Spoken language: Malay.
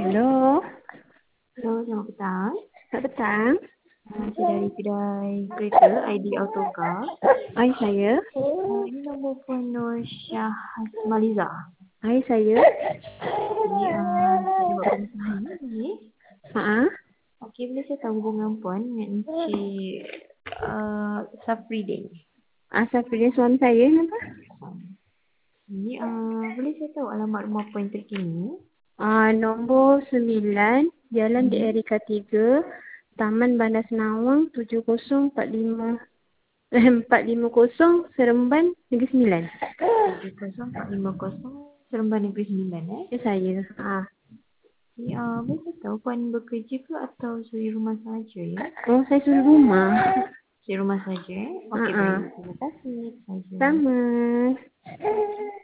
Hello, Hello, selamat petang. selamat petang. Saya dari kedai kereta ID Autocar. Hai saya. Ini nombor phone Nur Syah Hasmaliza. Hai saya. Okey, kita buat pemesanan ni. Haa. Okey, boleh saya tahu hubungan puan dengan Encik Safridin? Asal suami saya kenapa? Ini boleh saya tahu alamat rumah puan terkini? Nombor 9, Jalan di Erika 3, Taman Bandar Senawang 7045 450 Seremban Negeri Sembilan. 70450 Seremban Negeri Sembilan. Ya saya. Ini, boleh saya tahu puan bekerja ke atau suri rumah sahaja ya? Oh, saya suruh rumah. Di rumah saja. Okey, baik. Terima kasih. Saja. Sama.